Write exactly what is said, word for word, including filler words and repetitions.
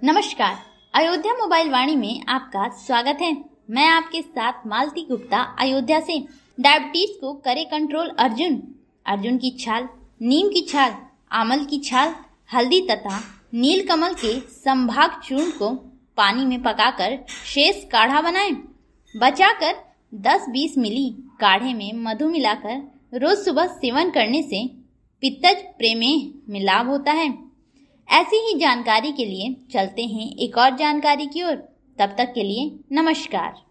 नमस्कार। अयोध्या मोबाइल वाणी में आपका स्वागत है। मैं आपके साथ मालती गुप्ता अयोध्या से। डायबिटीज को करे कंट्रोल अर्जुन। अर्जुन की छाल, नीम की छाल, आमल की छाल, हल्दी तथा नीलकमल के संभाग चूर्ण को पानी में पकाकर शेष काढ़ा बनाएं। बचाकर दस बीस मिली काढ़े में मधु मिलाकर रोज सुबह सेवन करने से पित्तज प्रमेह में लाभ होता है। ऐसी ही जानकारी के लिए चलते हैं एक और जानकारी की ओर। तब तक के लिए नमस्कार।